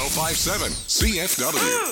1057 CFW.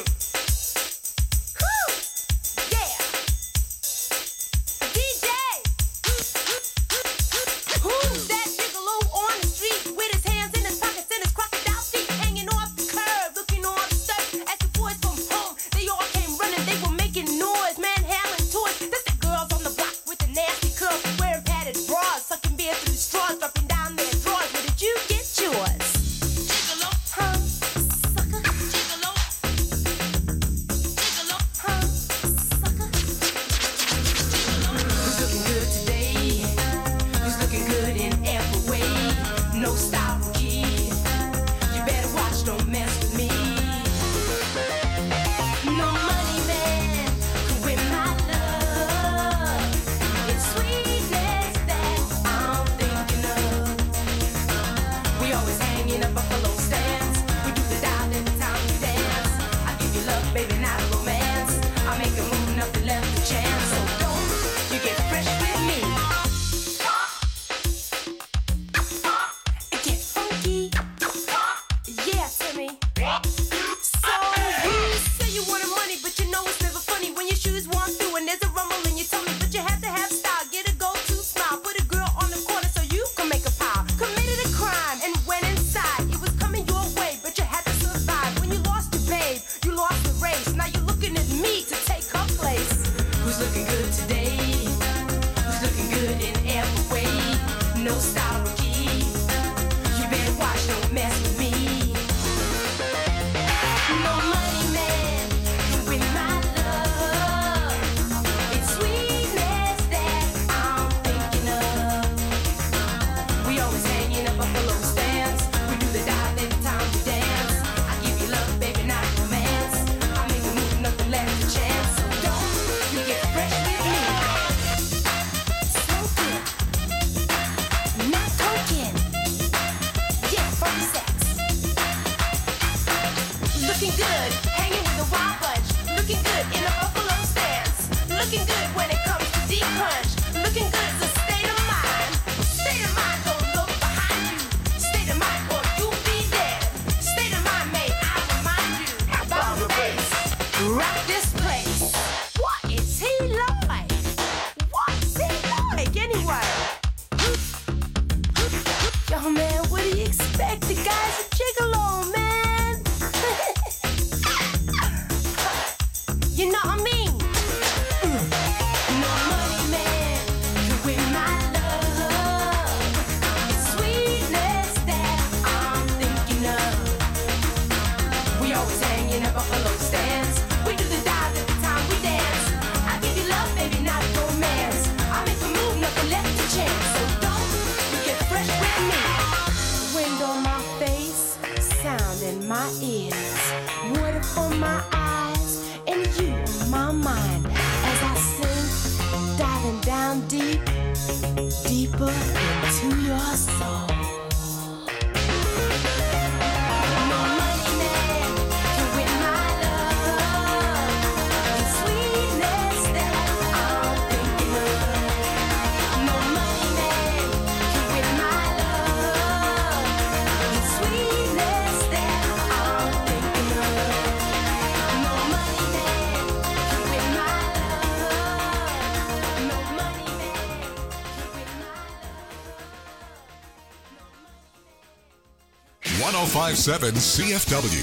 Seven CFW.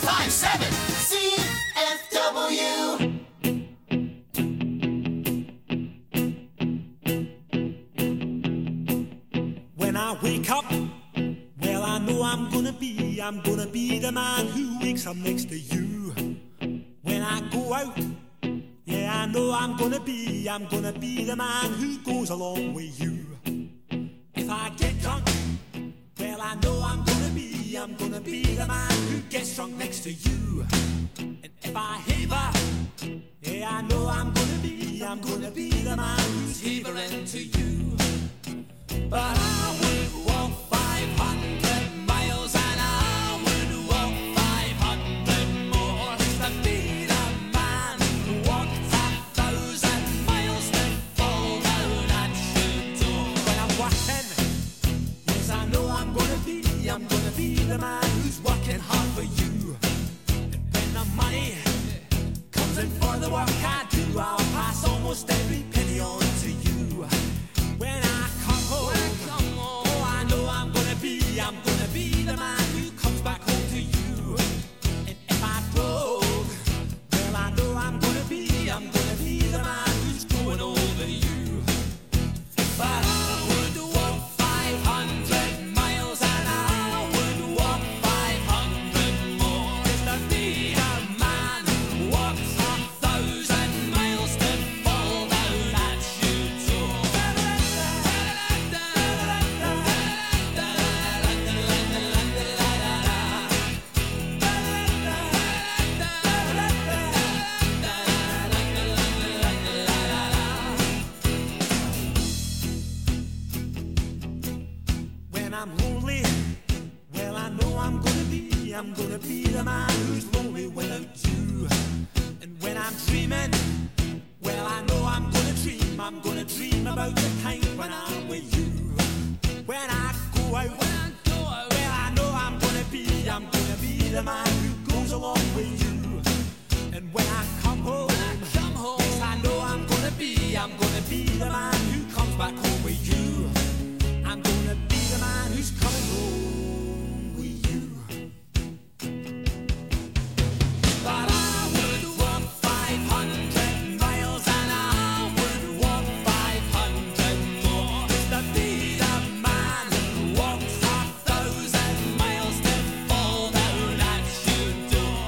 1057 CFW. When I wake up, well, I know I'm gonna be the man who wakes up next to you. When I go out, yeah, I know I'm gonna be the man who goes along with you. If I get drunk, well, I know I'm gonna be the man who gets drunk next to you. And if I haver, yeah, I know I'm gonna be the man who's havering to you. But I would walk 500 miles and I would walk 500 more to be the man who walked 1,000 miles to fall down at your door. When I'm working, yes, I know I'm gonna be the man who's working hard for you. I'm lonely, well, I know I'm gonna be the man who's lonely without you. And when I'm dreaming, well, I know I'm gonna dream about the time when I'm with you. When I go out, well, I know I'm gonna be the man who goes along with you. And when I come home, yes, I know I'm gonna be the man who comes back home with you. I'm gonna be the man who's coming home with you. But I would walk 500 miles and I would walk 500 more just to be the man who walks 1,000 miles to fall down at your door.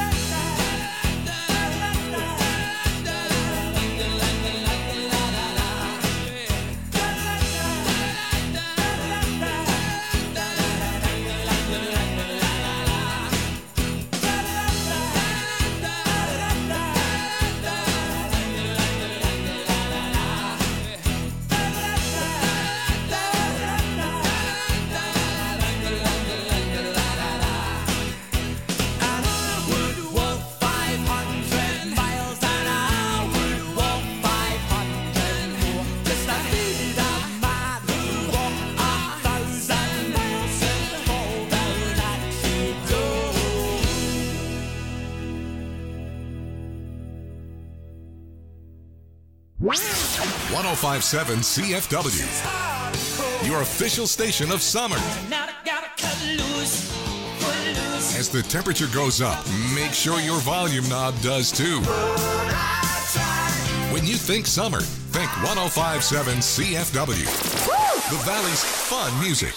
.1057 CFW, your official station of summer. As the temperature goes up, make sure your volume knob does too. When you think summer, think 1057 CFW, the Valley's fun music.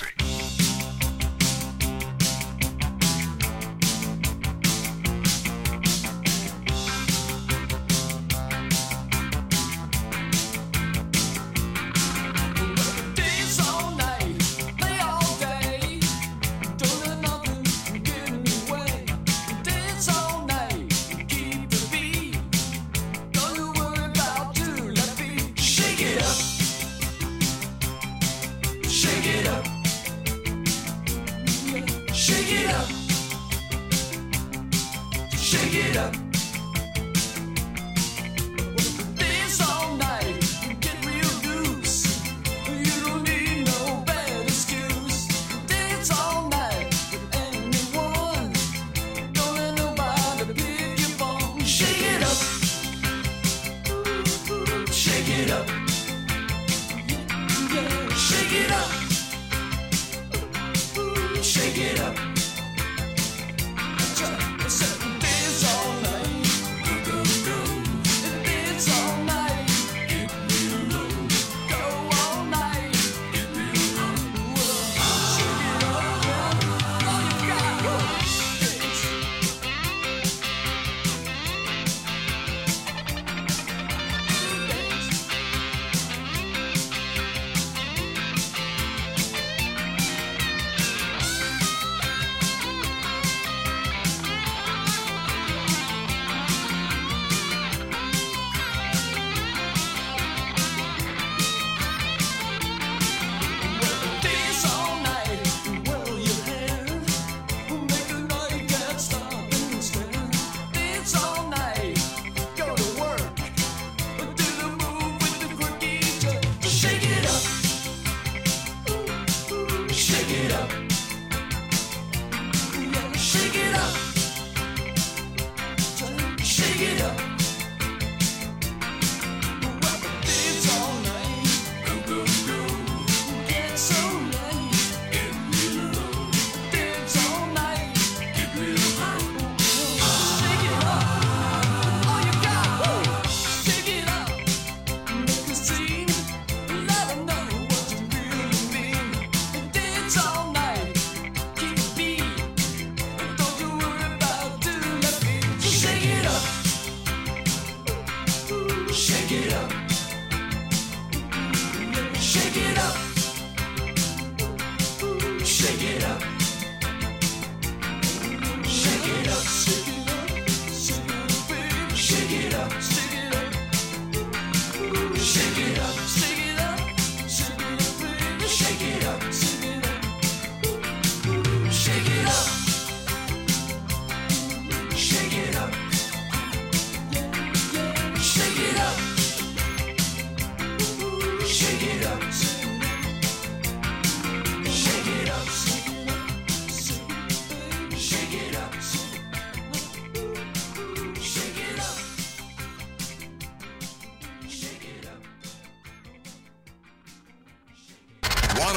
Shake it up.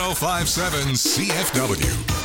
1057 CFW.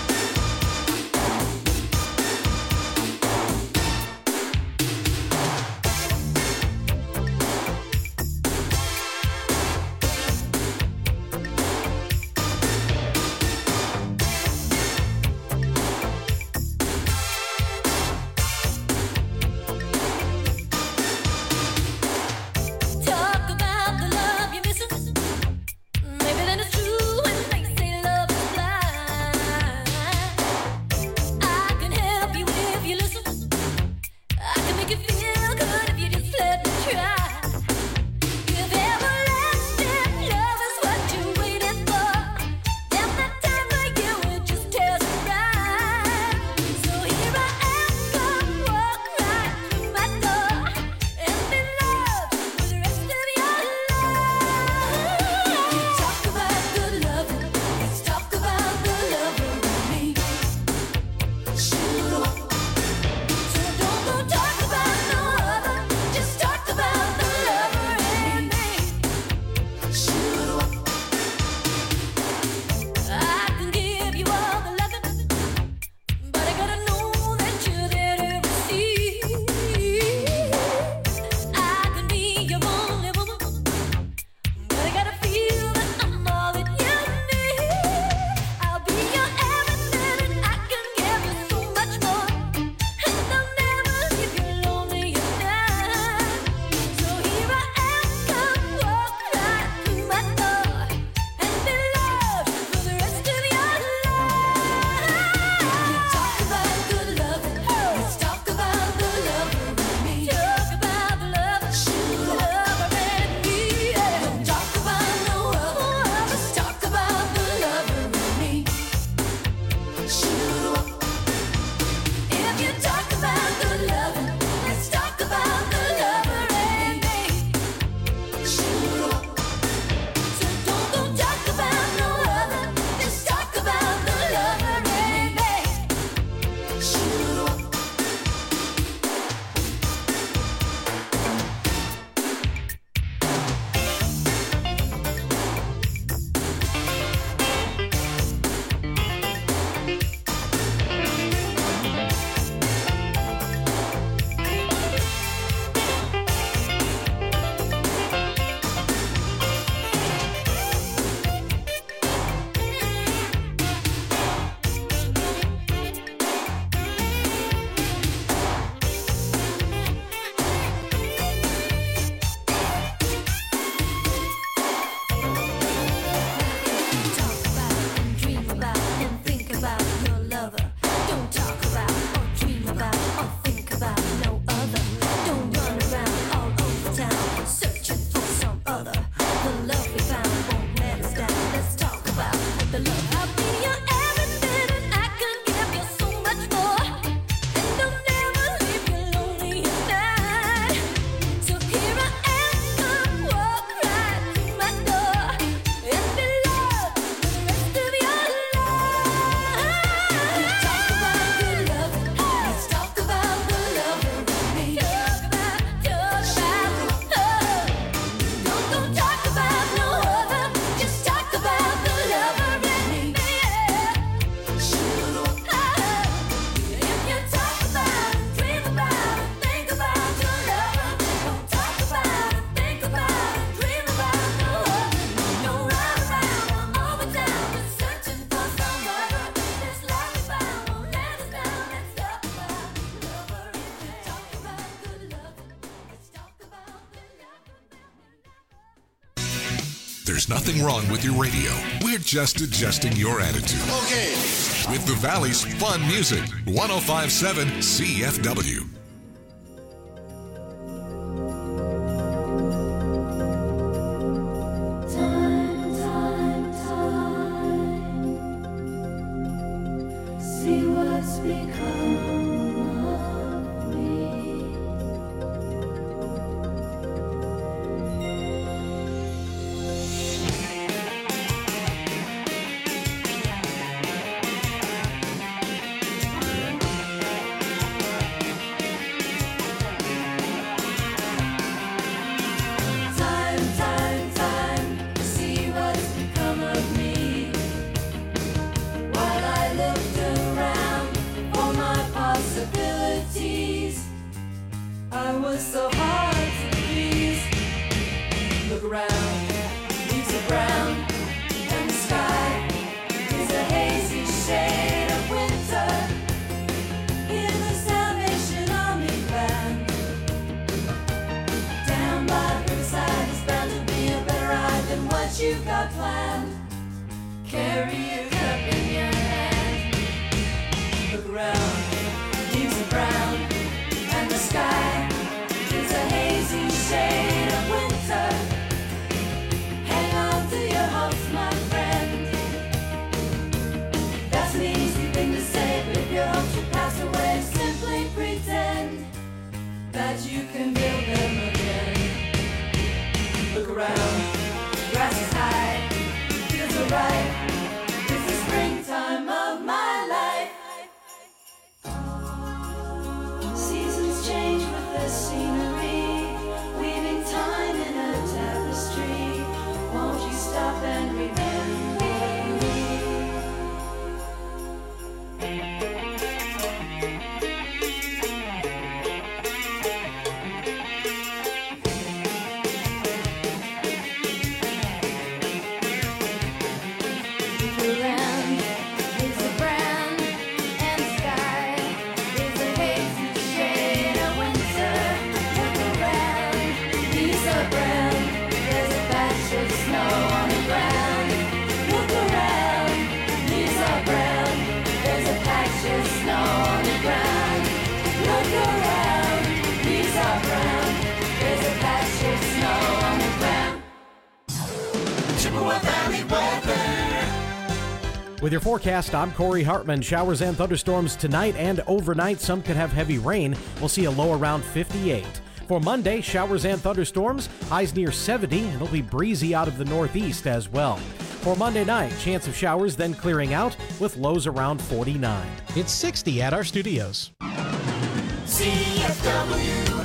There's nothing wrong with your radio. We're just adjusting your attitude. Okay. With the Valley's fun music, 1057 CFW. See what's become of me. Time, time, time. See what's become of me. I was so hard to please. Look around, leaves are brown, and the sky is a hazy shade of winter. Hear the Salvation Army band. Down by the riverside is bound to be a better ride than what you've got planned. Carry your cup in your hand. Look around, leaves are brown, and the sky is a hazy shade of winter. Hang on to your hopes, my friend. That's an easy thing to say, but if your hopes should pass away, simply pretend that you can build them again. Look around, grass is high, fields are ripe. It's the springtime of my life. Seasons change with the scenery, weaving time in a tapestry. Won't you stop and remember me? Around is a brown, and the sky is a hazy shade of winter. Look around, leaves are brown, there's a patch of snow on the ground. Look around, leaves are brown, there's a patch of snow on the ground. Look around, leaves are brown, there's a patch of snow on the ground. Chippewa Valley weather. With your forecast, I'm Corey Hartman. Showers and thunderstorms tonight and overnight. Some could have heavy rain. We'll see a low around 58. For Monday, showers and thunderstorms, highs near 70, and it'll be breezy out of the northeast as well. For Monday night, chance of showers then clearing out with lows around 49. It's 60 at our studios. CFW.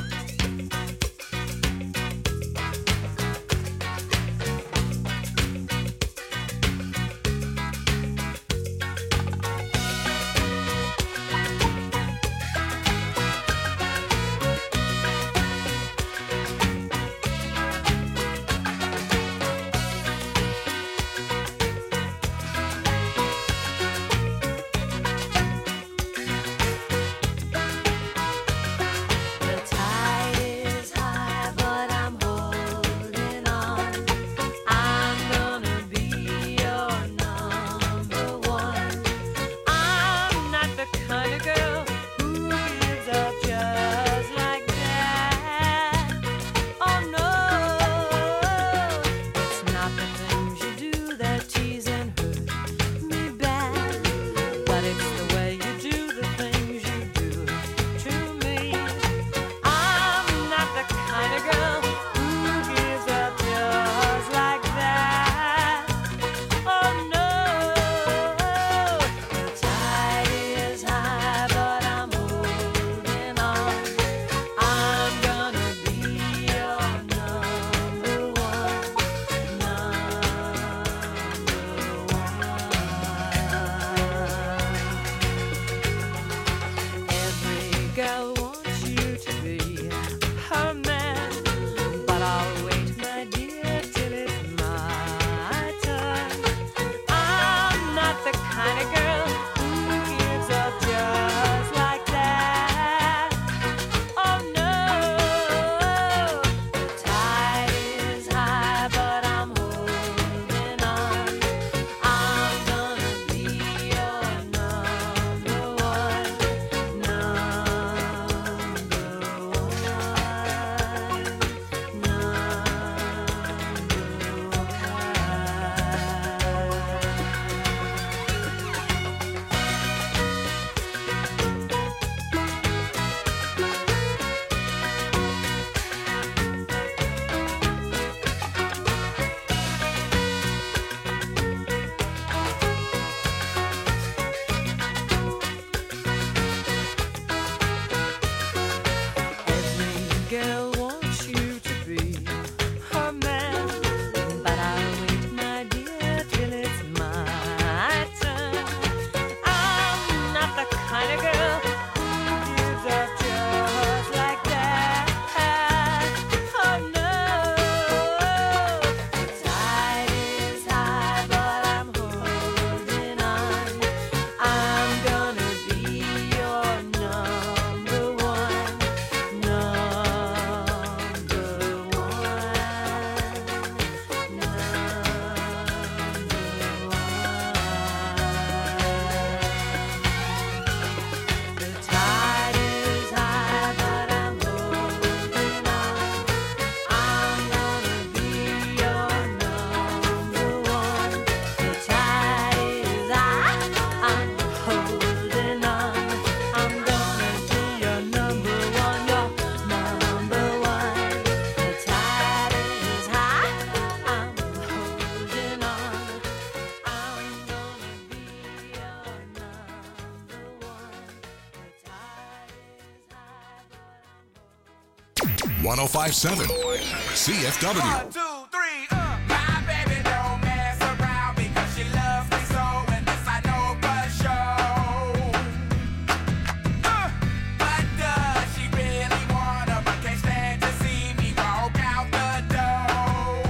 1057 CFW. 1, 2, 3, My baby don't mess around because she loves me so, and this I know for sure. But does she really wanna, but can't stand to see me walk out the door?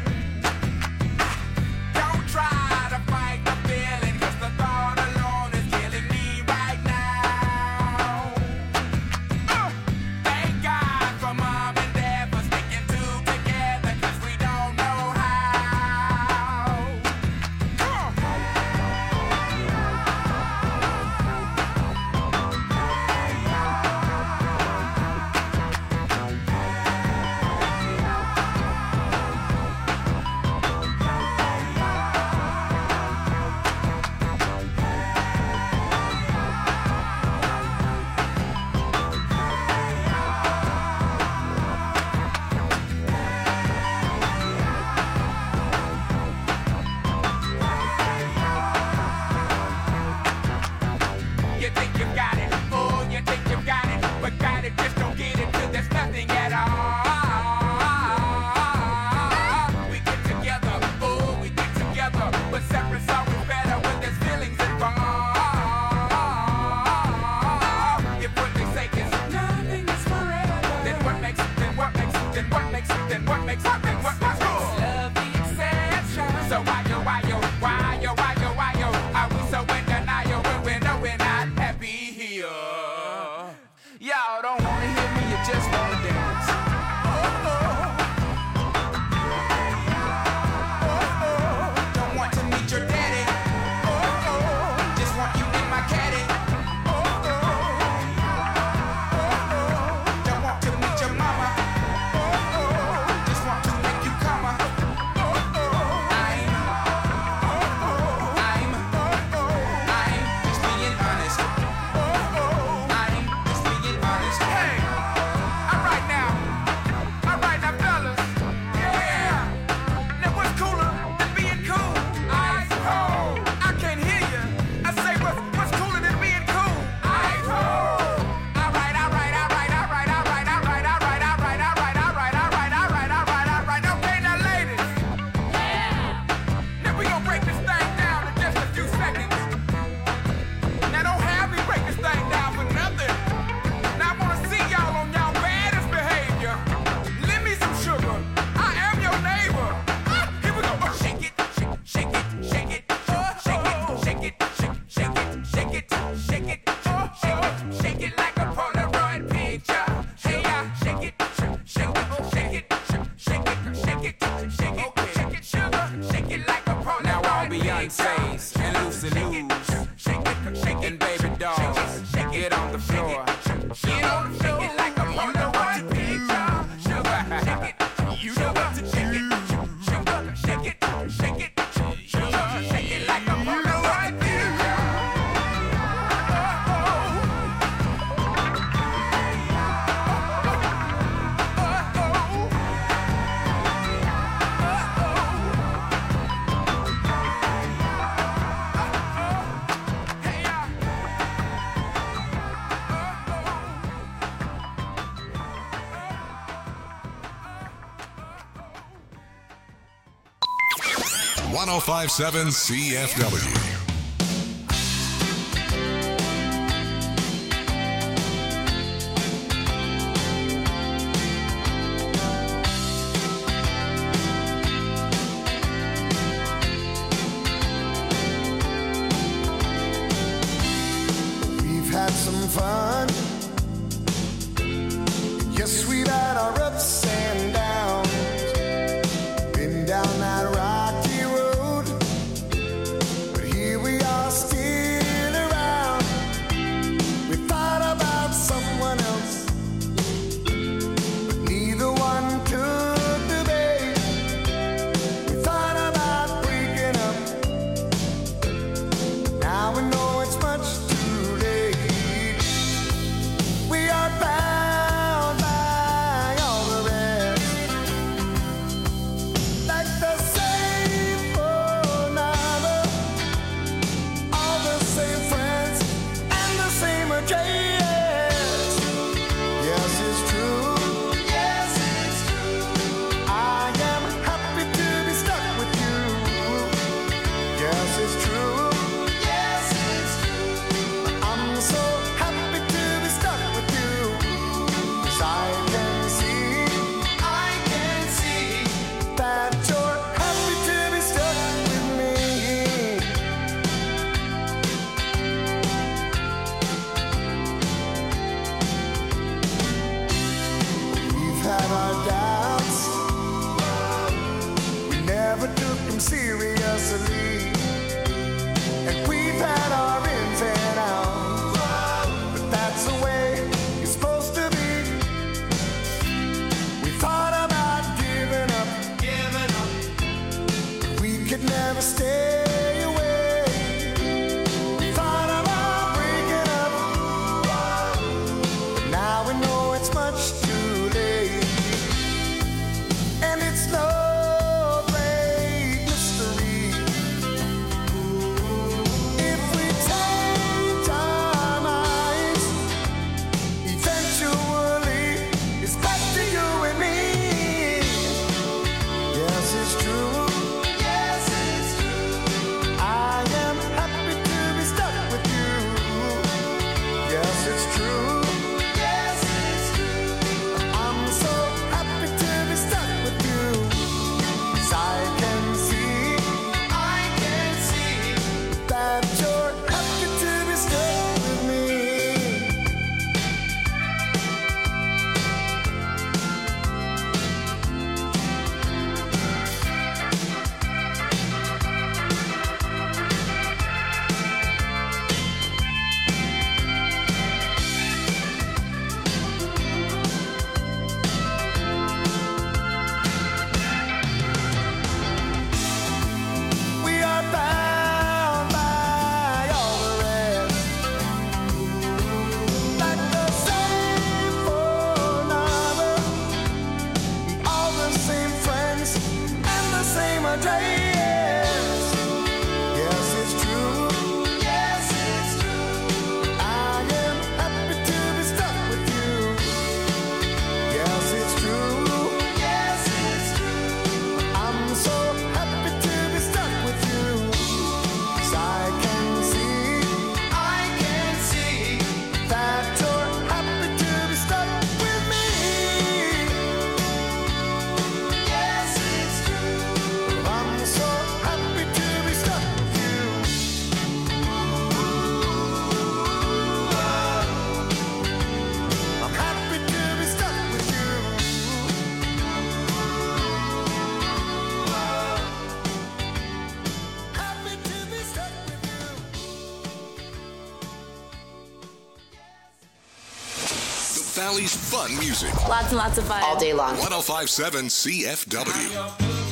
Don't try to fight the feeling, 'cause the thought alone is killing me right now. Thank God for mom and dad for sticking together, 'cause we don't know how. Come on. You think you got it, oh, you think you got it, but got it, just don't get it till there's nothing at all. We get together, oh, we get together, but separate's always better when there's feelings involved. If what they say is nothing is forever, then what makes it, then what makes it, then what makes it, then what makes it, then what makes it? Love the exception. So why yo, are we so in denial when we know we're not happy here? Y'all don't wanna hear me, you just wanna dance. Don't want to meet your daddy. Just want you in my caddy. Don't want to meet your mama. Just want to make you come. I'm just being honest. I'm just being honest. Hey, all right now, fellas. Yeah. Now what's cooler than being cool? Ice cold. I can't hear you. I say what's cooler than being cool? Ice cold. All right. Okay, now ladies. Now we gonna break this thing down in just a few seconds. Now don't have me break this thing down for nothing. Now I wanna see y'all on y'all baddest behavior. Lend me some sugar. I am your neighbor. Here we go. Shake it, shake it, shake it, shake it, shake it, shake it, shake it, shake it, shake it like a Polaroid picture. Hey, shake it, shake it, shake it, shake it, shake it, shake it, shake it, sugar, shake it like a Polaroid picture. Now all Beyonce's and Lucy Lou's and baby dolls, get on the floor. Get on the floor. Shake it like a Polaroid picture. Sugar, shake it. You know what to shake it. Sugar, shake it, shake it. Sugar, shake it like a Polaroid picture. Hey, 1057 CFW. We've had some fun. Yes, we've had our ups and downs. Been down that rocky road, but here we are still around. We thought about someone else, but neither one took the bait. We thought about breaking up, now we know it's much too late. Valley's fun music. Lots and lots of fun. All day long. 1057 CFW.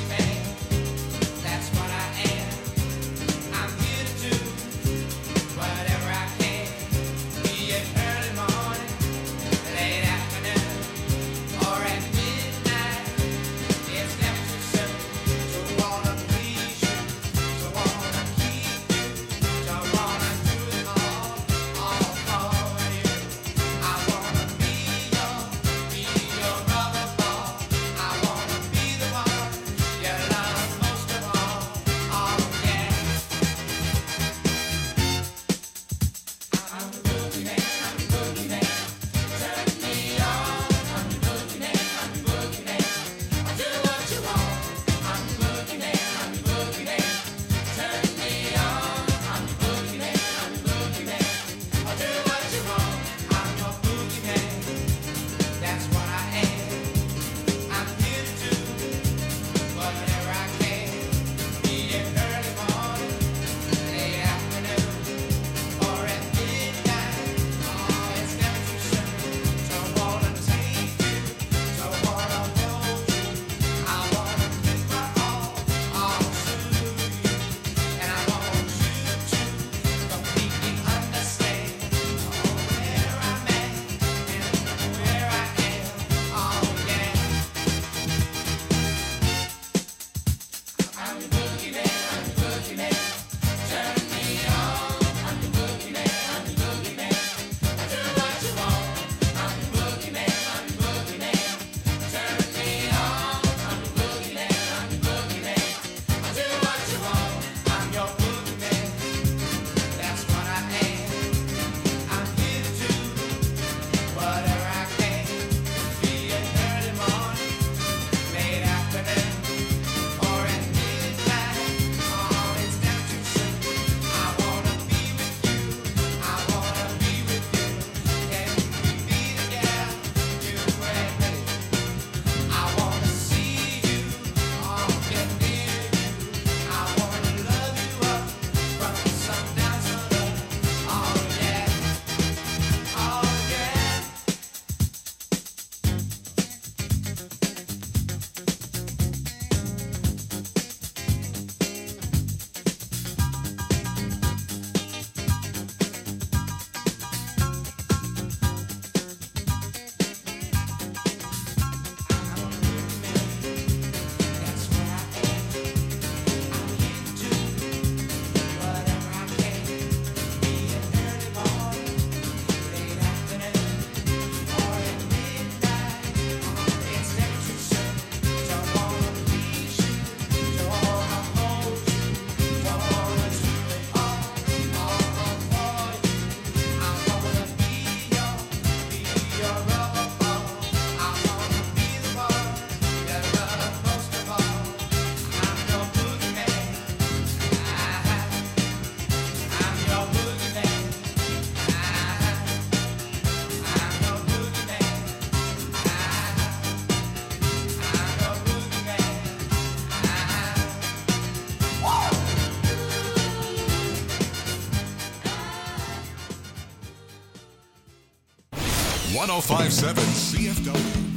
One 1057 CFW.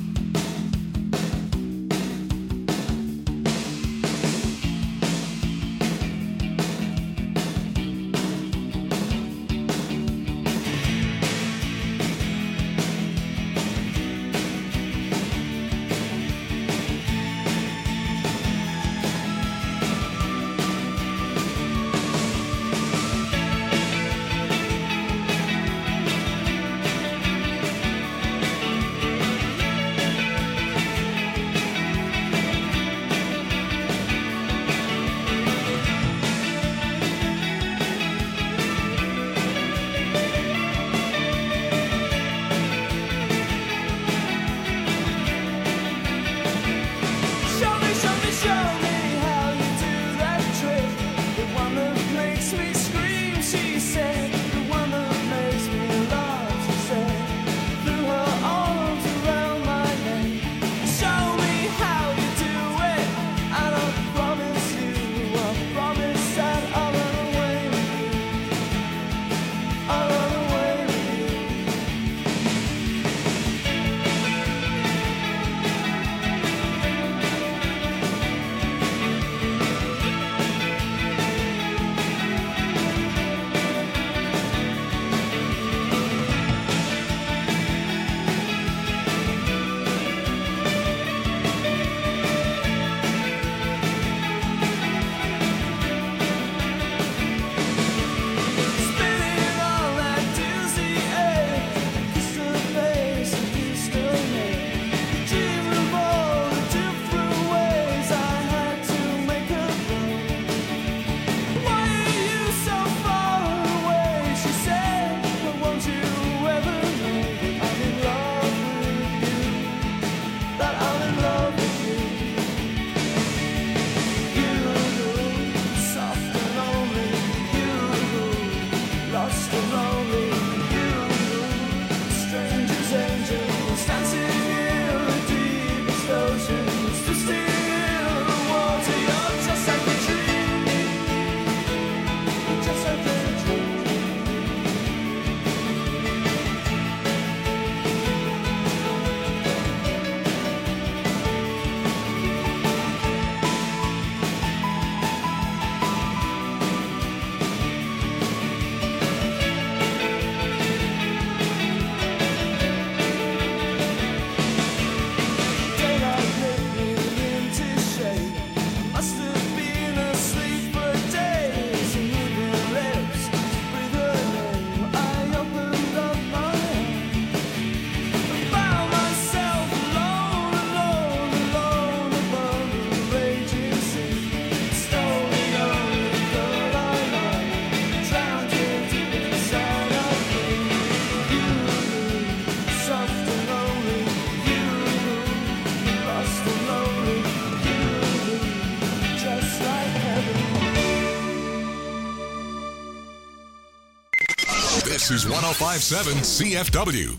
This is 105.7 CFW.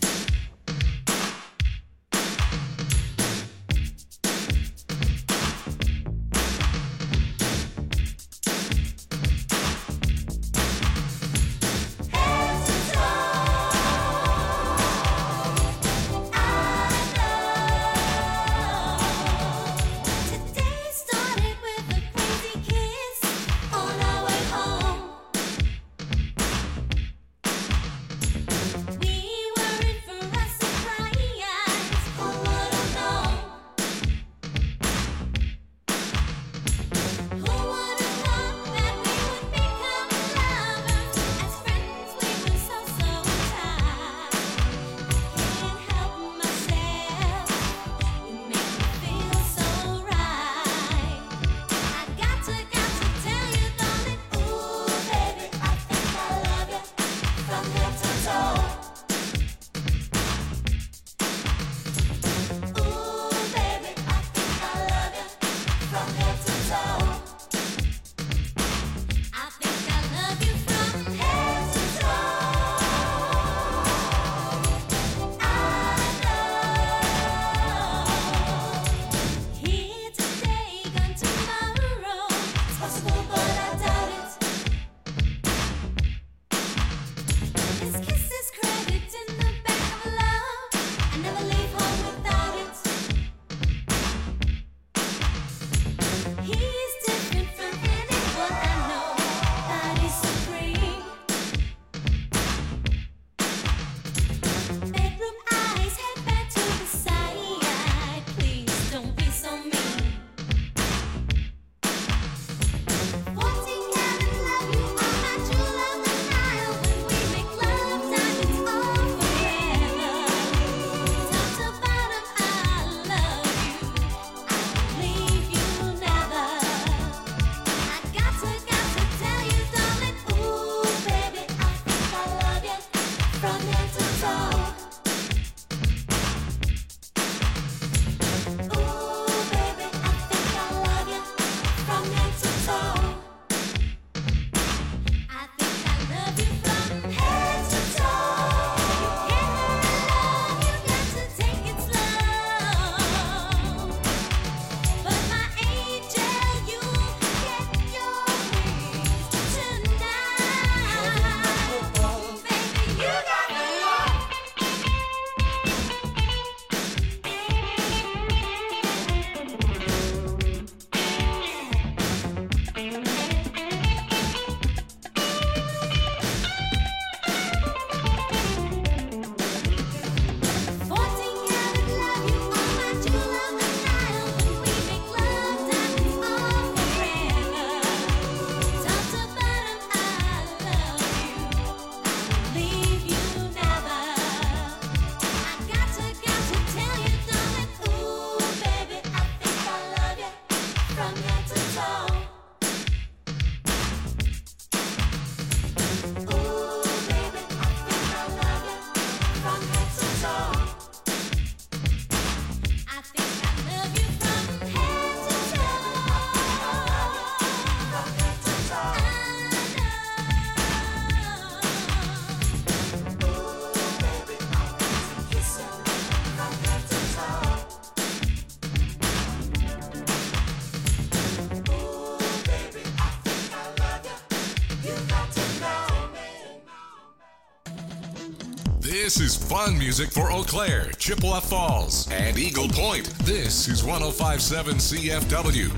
This is fun music for Eau Claire, Chippewa Falls, and Eagle Point. This is 105.7 CFW.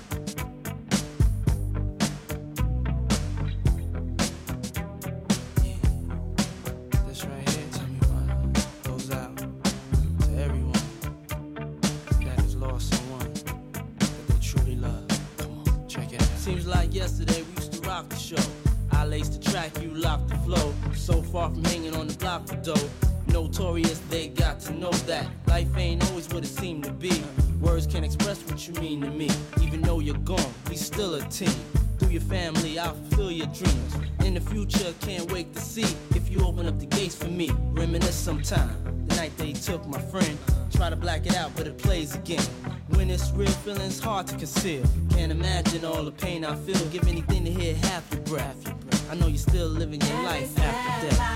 Seems like yesterday we used to rock the show. I laced the track, you locked the flow. So far from hanging on the block for dough. Notorious, they got to know that life ain't always what it seemed to be. Words can't express what you mean to me. Even though you're gone, we still a team. Through your family, I'll fulfill your dreams. In the future, can't wait to see if you open up the gates for me. Reminisce sometime. The night they took my friend. Try to black it out, but it plays again. When it's real, feeling's hard to conceal. Can't imagine all the pain I feel. Give anything to hear half your breath. I know you're still living your life after death.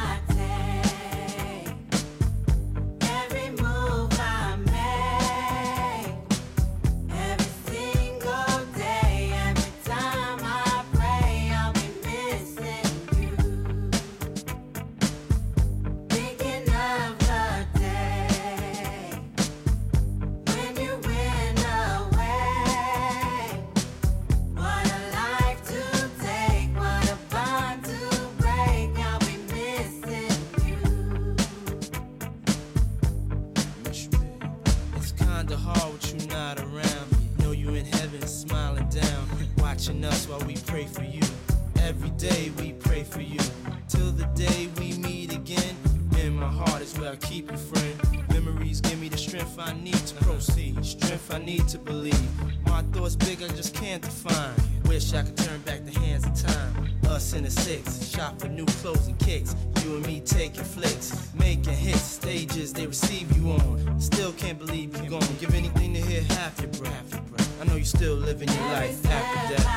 Us while we pray for you. Every day we pray for you. Till the day we meet again. In my heart is where I keep you, friend. Memories give me the strength I need to proceed. Strength I need to believe. My thoughts big, I just can't define. Wish I could turn back the hands of time. Us in the six, shop for new clothes and kicks. You and me taking flicks, making hits, stages they receive you on. Still can't believe you're gone. Give anything to hear half your breath. I know you're still living your life after death.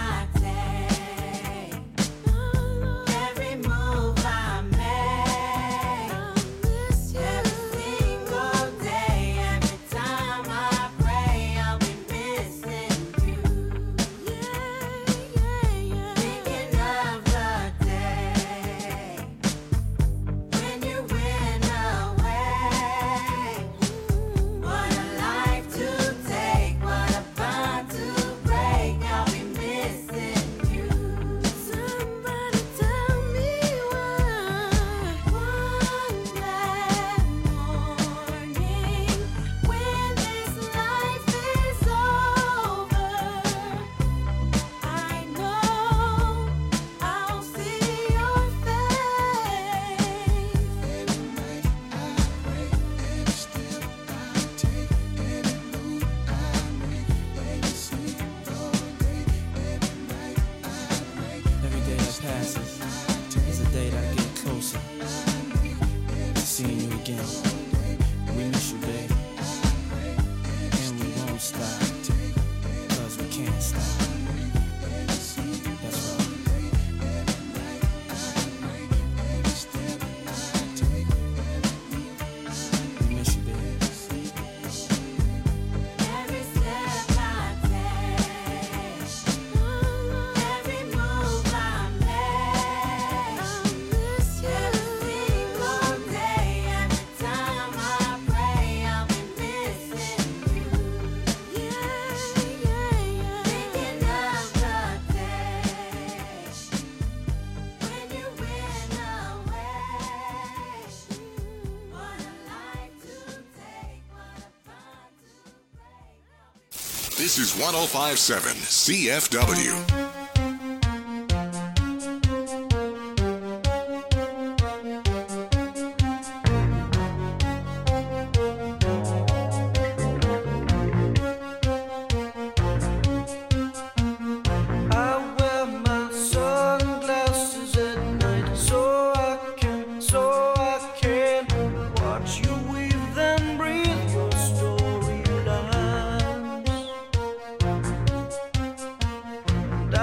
Every move I make, every single day, every time I pray, I'll be missing you. Thinking of the day when you went away. What a life to take, what a bond to break. I'll be missing you. Somebody tell me why. One bad morning, when this life is over, I know I'll see your face. Every night I pray, every step I take, every move I make, every single day, every night I pray. Every day that passes is a day that I get closer to seeing you again. We miss you, babe. And we won't stop, cause we can't stop. That's right. We miss you, babe. Every step I take, every move I make, every single day, every time I pray, I'll be missing you. Thinking of the day when you went away. What a life to take, what a bond to break. This is 1057 CFW. I wear my sunglasses at night so I can watch you weave and breathe your storylines. And I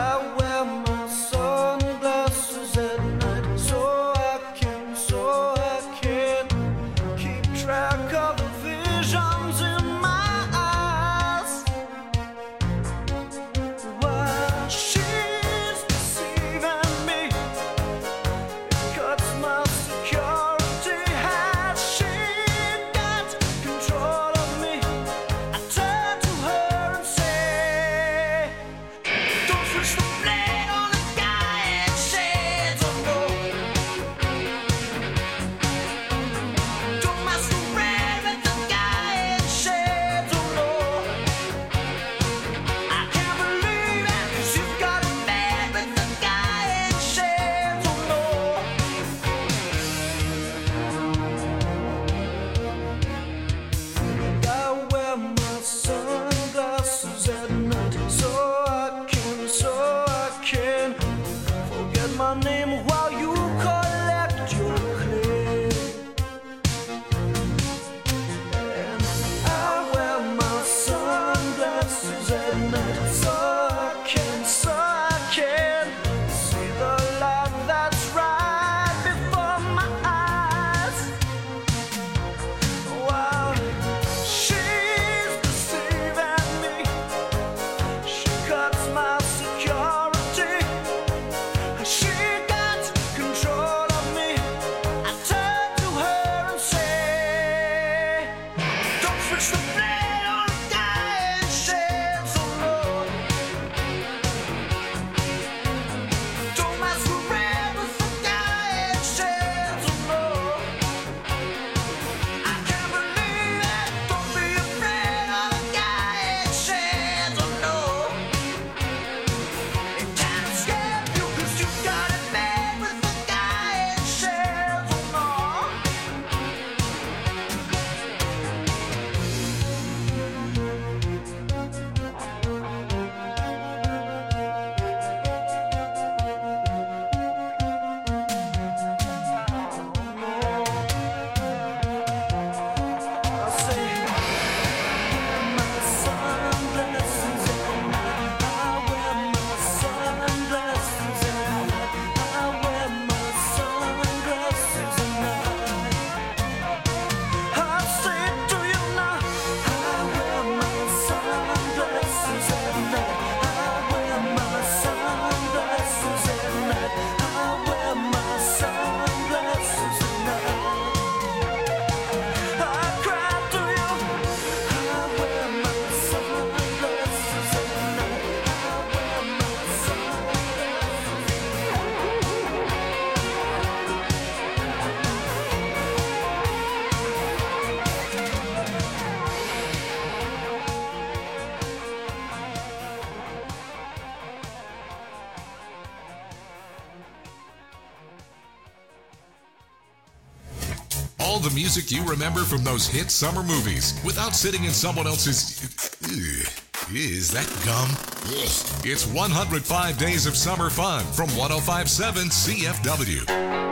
All the music you remember from those hit summer movies without sitting in someone else's... Is that gum? It's 105 Days of Summer Fun from 105.7 CFW.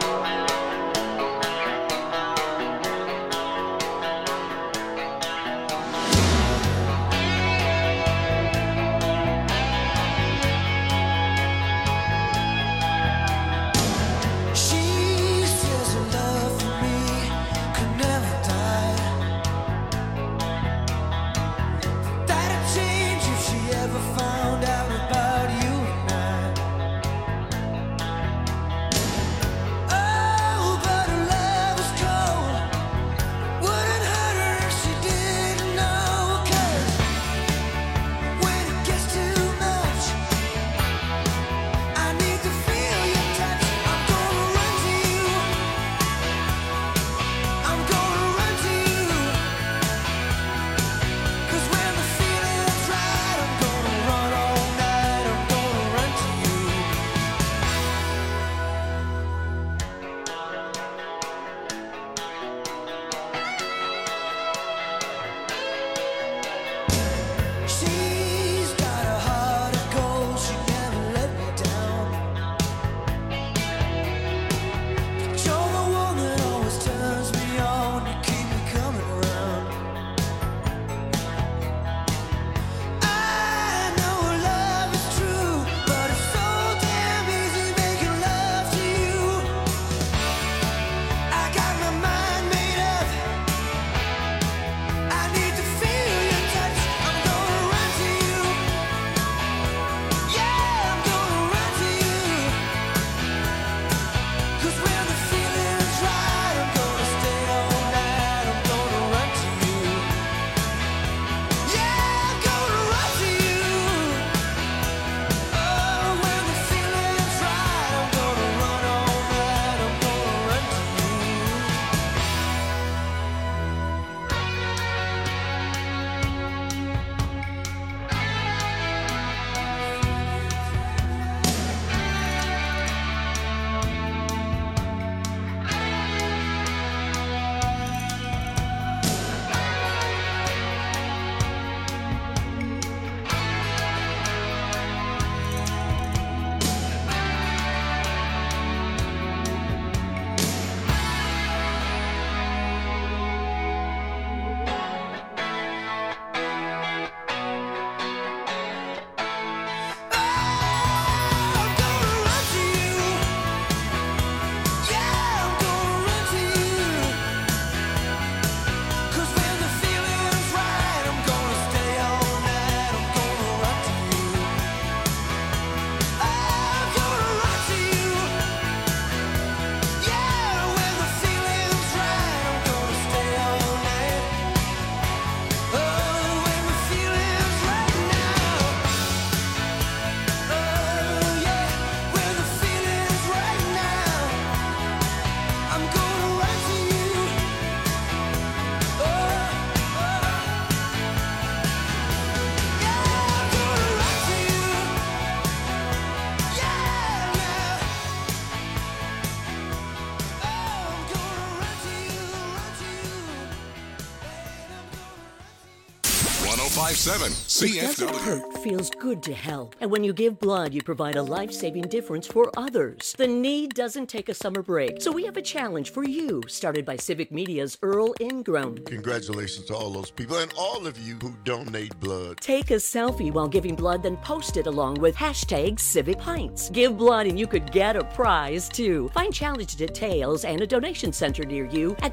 CFW. It doesn't hurt, feels good to help. And when you give blood, you provide a life-saving difference for others. The need doesn't take a summer break. So we have a challenge for you, started by Civic Media's Earl Ingram. Congratulations to all those people and all of you who donate blood. Take a selfie while giving blood, then post it along with hashtag Civic Pints. Give blood and you could get a prize, too. Find challenge details and a donation center near you at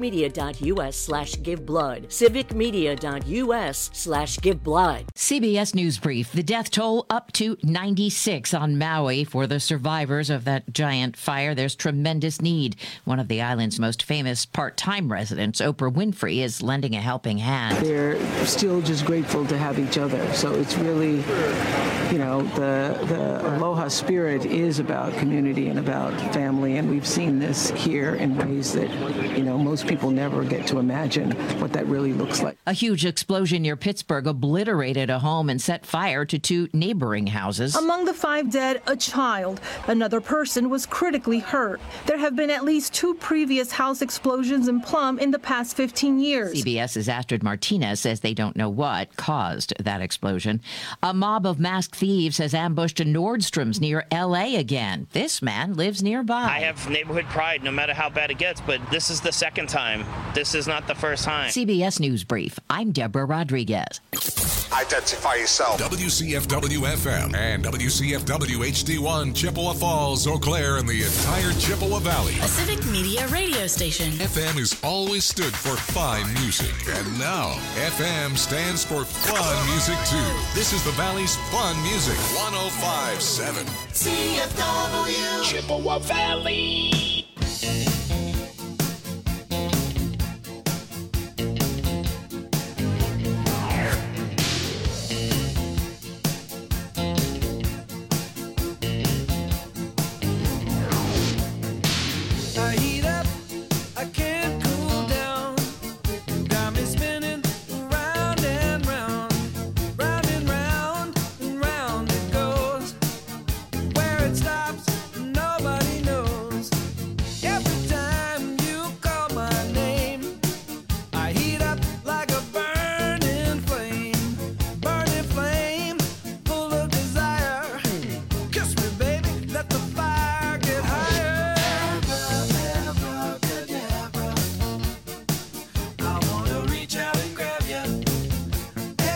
civicmedia.us/giveblood. civicmedia.us/giveblood. CBS News Brief. The death toll up to 96 on Maui for the survivors of that giant fire. There's tremendous need. One of the island's most famous part-time residents, Oprah Winfrey, is lending a helping hand. They're still just grateful to have each other. So it's really, you know, the Aloha spirit is about community and about family. And we've seen this here in ways that, you know, most people never get to imagine what that really looks like. A huge explosion near Pittsburgh Pittsburgh obliterated a home and set fire to 2 neighboring houses. Among the 5 dead, a child. Another person was critically hurt. There have been at least 2 previous house explosions in Plum in the past 15 years. CBS's Astrid Martinez says they don't know what caused that explosion. A mob of masked thieves has ambushed a Nordstrom's near L.A. again. This man lives nearby. I have neighborhood pride no matter how bad it gets, but this is the second time. This is not the first time. CBS News Brief. I'm Deborah Rodriguez. Identify yourself. WCFW-FM and WCFW-HD1, Chippewa Falls, Eau Claire, and the entire Chippewa Valley. A Civic Media radio station. FM has always stood for fine music, and now FM stands for fun music too. This is the Valley's fun music. 105.7 CFW Chippewa Valley.